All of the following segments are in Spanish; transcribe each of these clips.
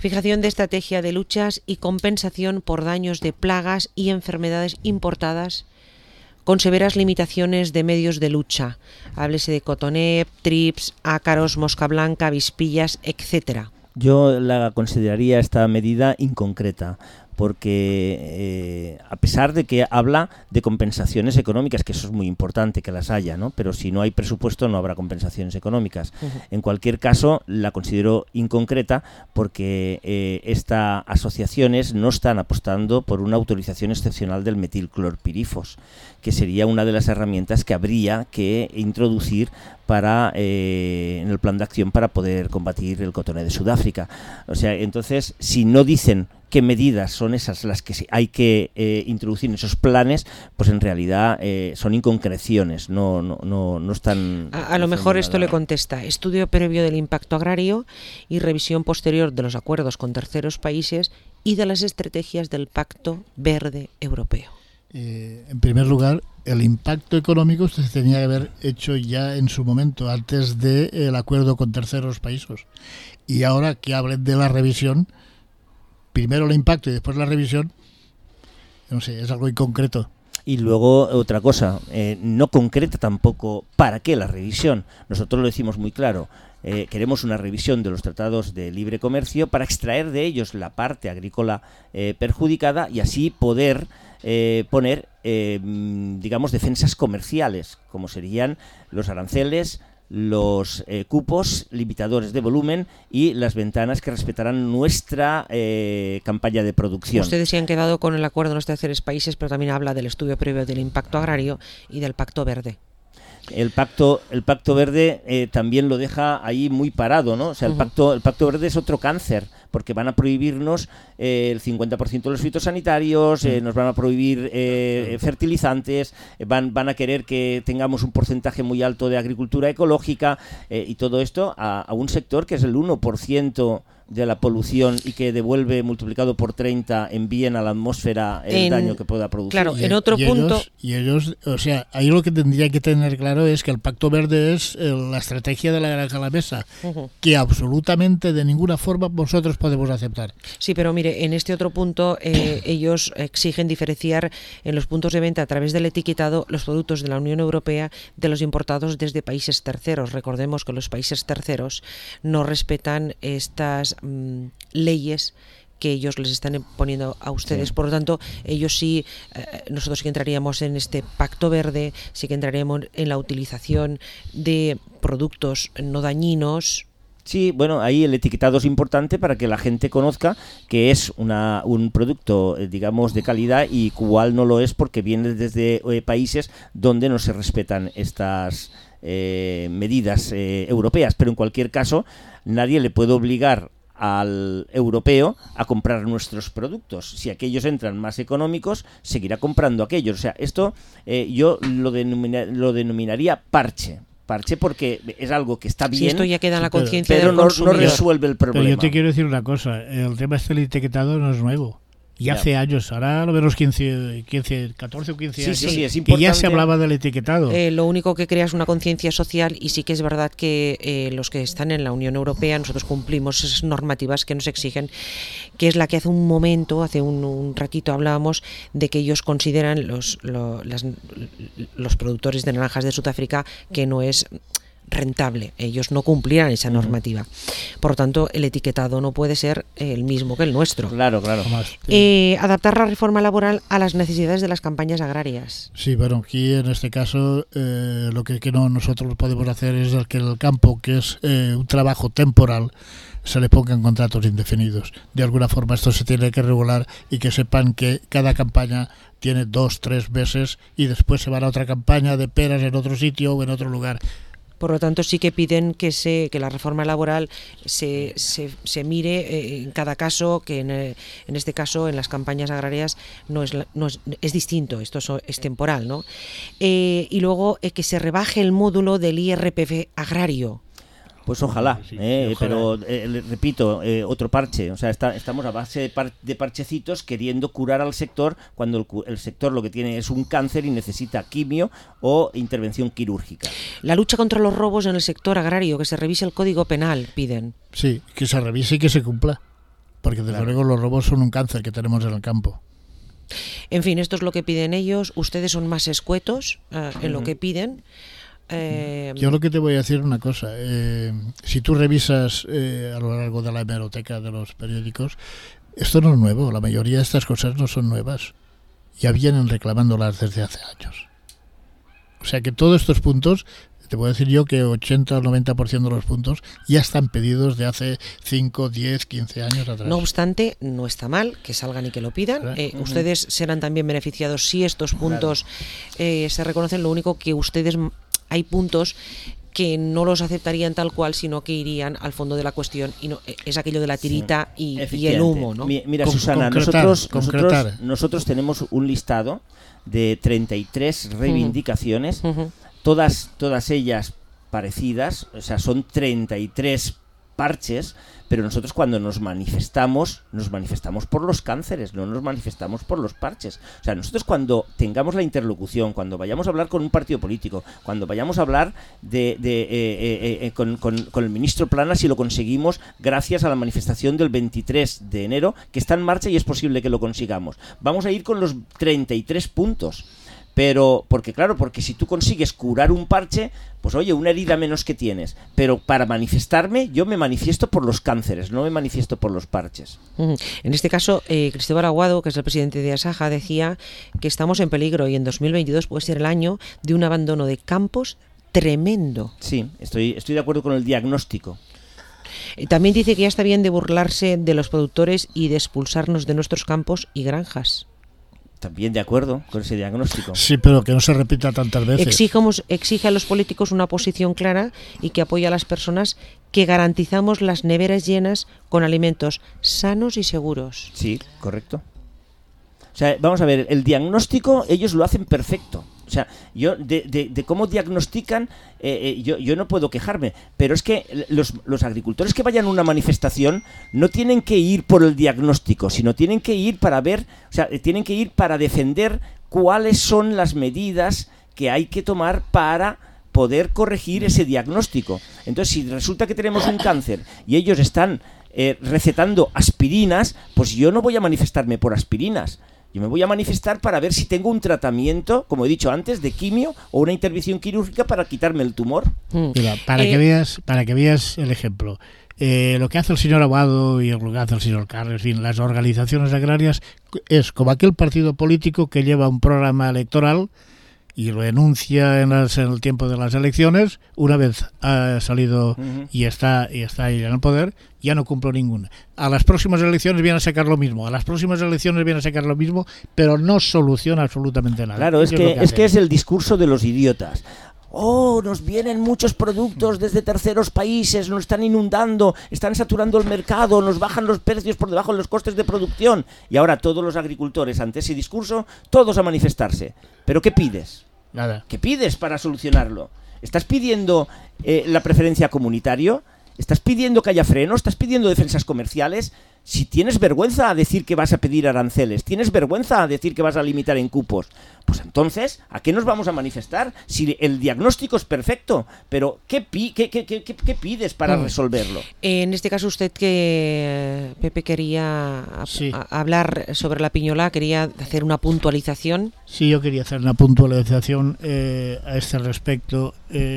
Fijación de estrategia de luchas y compensación por daños de plagas y enfermedades importadas con severas limitaciones de medios de lucha. Háblese de cotonep, trips, ácaros, mosca blanca, avispillas, etcétera. Yo la consideraría esta medida inconcreta, porque a pesar de que habla de compensaciones económicas, que eso es muy importante que las haya, ¿no? Pero si no hay presupuesto no habrá compensaciones económicas. En cualquier caso, la considero inconcreta porque estas asociaciones no están apostando por una autorización excepcional del metilclorpirifos, que sería una de las herramientas que habría que introducir en el plan de acción para poder combatir el cotoneo de Sudáfrica. O sea, entonces, si no dicen qué medidas son esas las que hay que introducir en esos planes, pues en realidad son inconcreciones, no están... A lo mejor esto le contesta: estudio previo del impacto agrario y revisión posterior de los acuerdos con terceros países y de las estrategias del Pacto Verde Europeo. En primer lugar, el impacto económico se tenía que haber hecho ya en su momento, antes del acuerdo con terceros países. Y ahora que hablen de la revisión, primero el impacto y después la revisión, no sé, es algo inconcreto. Y luego otra cosa, no concreta tampoco para qué la revisión. Nosotros lo decimos muy claro. Queremos una revisión de los tratados de libre comercio para extraer de ellos la parte agrícola perjudicada y así poder poner, digamos, defensas comerciales, como serían los aranceles, los cupos limitadores de volumen y las ventanas que respetarán nuestra campaña de producción. Ustedes se han quedado con el acuerdo de los terceros países, pero también habla del estudio previo del impacto agrario y del Pacto Verde. El pacto verde también lo deja ahí muy parado, ¿no? O sea, el pacto verde es otro cáncer, porque van a prohibirnos el 50% de los fitosanitarios, nos van a prohibir fertilizantes, van a querer que tengamos un porcentaje muy alto de agricultura ecológica y todo esto a un sector que es el 1% de la polución y que devuelve multiplicado por 30 envíen a la atmósfera el daño que pueda producir. Claro, en otro punto... Ellos, o sea, ahí lo que tendría que tener claro es que el Pacto Verde es la estrategia de la granja a la mesa, que absolutamente de ninguna forma nosotros podemos aceptar. Sí, pero mire, en este otro punto ellos exigen diferenciar en los puntos de venta a través del etiquetado los productos de la Unión Europea de los importados desde países terceros. Recordemos que los países terceros no respetan estas leyes que ellos les están poniendo a ustedes. Sí. Por lo tanto, ellos sí, nosotros sí que entraríamos en este Pacto Verde, sí que entraríamos en la utilización de productos no dañinos. Sí, bueno, ahí el etiquetado es importante para que la gente conozca que es un producto, digamos, de calidad y cuál no lo es porque viene desde países donde no se respetan estas medidas europeas. Pero en cualquier caso, nadie le puede obligar al europeo a comprar nuestros productos. Si aquellos entran más económicos, seguirá comprando aquellos. O sea, esto yo lo denominaría parche porque es algo que está bien. Si esto ya queda en la conciencia del consumidor, no resuelve el problema. Pero yo te quiero decir una cosa, el tema del etiquetado no es nuevo. Y hace años, ahora lo menos 14 o 15 años, sí, es que ya se hablaba del etiquetado. Lo único que crea es una conciencia social y sí que es verdad que los que están en la Unión Europea, nosotros cumplimos esas normativas que nos exigen, que es la que hace un ratito hablábamos de que ellos consideran los productores de naranjas de Sudáfrica que no es rentable, ellos no cumplirán esa normativa. Por lo tanto, el etiquetado no puede ser el mismo que el nuestro. Claro. Adaptar la reforma laboral a las necesidades de las campañas agrarias. Sí, bueno, aquí en este caso lo que nosotros podemos hacer es que el campo, que es un trabajo temporal, se le pongan contratos indefinidos. De alguna forma esto se tiene que regular y que sepan que cada campaña tiene 2-3 meses y después se van a otra campaña de peras en otro sitio o en otro lugar. Por lo tanto, sí que piden que la reforma laboral se mire en cada caso, que en este caso, en las campañas agrarias, es distinto, esto es temporal, ¿no? Y luego que se rebaje el módulo del IRPF agrario. Pues ojalá, pero repito, otro parche. O sea, estamos a base de parchecitos queriendo curar al sector cuando el sector lo que tiene es un cáncer y necesita quimio o intervención quirúrgica. La lucha contra los robos en el sector agrario, que se revise el Código Penal, piden. Sí, que se revise y que se cumpla. porque desde luego los robos son un cáncer que tenemos en el campo. En fin, esto es lo que piden ellos. Ustedes son más escuetos en lo que piden. Yo lo que te voy a decir una cosa. Si tú revisas a lo largo de la hemeroteca de los periódicos, esto no es nuevo. La mayoría de estas cosas no son nuevas. Ya vienen reclamándolas desde hace años. O sea que todos estos puntos, te puedo decir yo que 80 o 90% de los puntos ya están pedidos de hace 5, 10, 15 años atrás. No obstante, no está mal que salgan y que lo pidan. Ustedes serán también beneficiados si estos puntos se reconocen. Lo único que ustedes, hay puntos que no los aceptarían tal cual, sino que irían al fondo de la cuestión, y no es aquello de la tirita y el humo, ¿no? Mira, Susana, nosotros tenemos un listado de 33 reivindicaciones, todas ellas parecidas, o sea, son 33 parches, pero nosotros cuando nos manifestamos por los cánceres, no nos manifestamos por los parches. O sea, nosotros cuando tengamos la interlocución, cuando vayamos a hablar con un partido político, cuando vayamos a hablar con el ministro Planas, si lo conseguimos gracias a la manifestación del 23 de enero, que está en marcha y es posible que lo consigamos, vamos a ir con los 33 puntos. Pero, porque si tú consigues curar un parche, pues oye, una herida menos que tienes. Pero para manifestarme, yo me manifiesto por los cánceres, no me manifiesto por los parches. En este caso, Cristóbal Aguado, que es el presidente de Asaja, decía que estamos en peligro y en 2022 puede ser el año de un abandono de campos tremendo. Sí, estoy de acuerdo con el diagnóstico. También dice que ya está bien de burlarse de los productores y de expulsarnos de nuestros campos y granjas. También de acuerdo con ese diagnóstico. Sí, pero que no se repita tantas veces. Exige a los políticos una posición clara y que apoye a las personas que garantizamos las neveras llenas con alimentos sanos y seguros. Sí, correcto. O sea, vamos a ver, el diagnóstico ellos lo hacen perfecto. O sea, yo de cómo diagnostican, yo no puedo quejarme, pero es que los agricultores que vayan a una manifestación no tienen que ir por el diagnóstico, sino tienen que ir para ver, o sea, tienen que ir para defender cuáles son las medidas que hay que tomar para poder corregir ese diagnóstico. Entonces, si resulta que tenemos un cáncer y ellos están recetando aspirinas, pues yo no voy a manifestarme por aspirinas. Yo me voy a manifestar para ver si tengo un tratamiento, como he dicho antes, de quimio o una intervención quirúrgica para quitarme el tumor. Mira, para que veas el ejemplo. Lo que hace el señor Aguado y lo que hace el señor Carles, en fin, las organizaciones agrarias, es como aquel partido político que lleva un programa electoral y lo enuncia en el tiempo de las elecciones. Una vez ha salido y está ahí en el poder, ya no cumple ninguna. A las próximas elecciones viene a sacar lo mismo, pero no soluciona absolutamente nada. Claro, es que es el discurso de los idiotas. Nos vienen muchos productos desde terceros países, nos están inundando, están saturando el mercado, nos bajan los precios por debajo de los costes de producción. Y ahora todos los agricultores, ante ese discurso, todos a manifestarse. ¿Pero qué pides? Nada. ¿Qué pides para solucionarlo? ¿Estás pidiendo la preferencia comunitario? ¿Estás pidiendo que haya freno? ¿Estás pidiendo defensas comerciales? Si tienes vergüenza a decir que vas a pedir aranceles, tienes vergüenza a decir que vas a limitar en cupos, pues entonces, ¿a qué nos vamos a manifestar? Si el diagnóstico es perfecto, pero ¿qué pides para resolverlo? En este caso usted que, Pepe, quería hablar sobre la piñola, quería hacer una puntualización. Sí, yo quería hacer una puntualización a este respecto.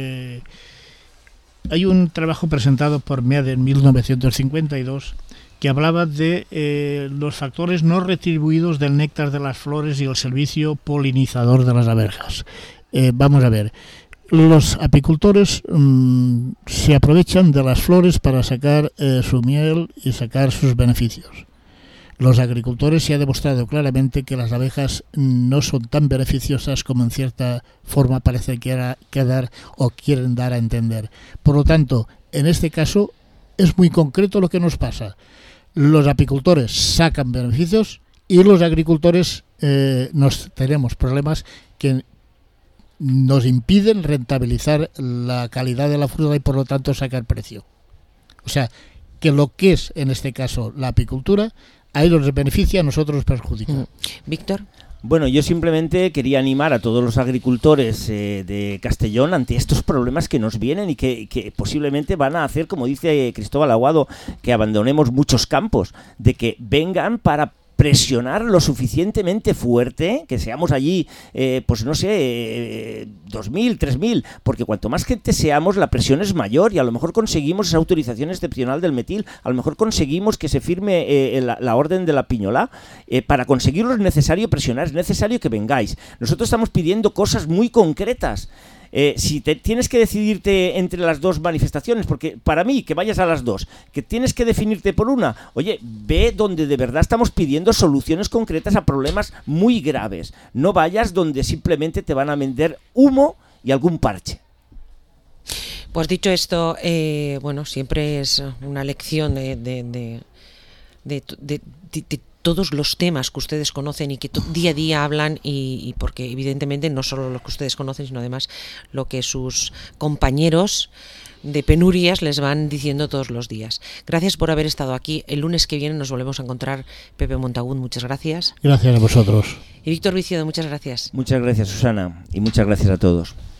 Hay un trabajo presentado por MEADE en 1952 que hablaba de los factores no retribuidos del néctar de las flores y el servicio polinizador de las abejas. Vamos a ver, los apicultores se aprovechan de las flores para sacar su miel y sacar sus beneficios. Los agricultores se ha demostrado claramente que las abejas no son tan beneficiosas como en cierta forma parece quedar o quieren dar a entender. Por lo tanto, en este caso es muy concreto lo que nos pasa. Los apicultores sacan beneficios y los agricultores tenemos problemas que nos impiden rentabilizar la calidad de la fruta y por lo tanto sacar precio. O sea, que lo que es en este caso la apicultura, a ellos les beneficia, a nosotros nos perjudica. Víctor. Bueno, yo simplemente quería animar a todos los agricultores de Castellón ante estos problemas que nos vienen y que posiblemente van a hacer, como dice Cristóbal Aguado, que abandonemos muchos campos, de que vengan para presionar lo suficientemente fuerte, que seamos allí, pues no sé, 2.000, 3.000, porque cuanto más gente seamos, la presión es mayor y a lo mejor conseguimos esa autorización excepcional del metil, a lo mejor conseguimos que se firme la orden de la piñolá. Para conseguirlo es necesario presionar, es necesario que vengáis. Nosotros estamos pidiendo cosas muy concretas. Si tienes que decidirte entre las dos manifestaciones, porque para mí que vayas a las dos, que tienes que definirte por una, oye, ve donde de verdad estamos pidiendo soluciones concretas a problemas muy graves. No vayas donde simplemente te van a vender humo y algún parche. Pues dicho esto, bueno, siempre es una lección de todos los temas que ustedes conocen y que día a día hablan y porque evidentemente no solo los que ustedes conocen, sino además lo que sus compañeros de penurias les van diciendo todos los días. Gracias por haber estado aquí. El lunes que viene nos volvemos a encontrar. Pepe Montagut, muchas gracias. Gracias a vosotros. Y Víctor Viciodo, muchas gracias. Muchas gracias, Susana, y muchas gracias a todos.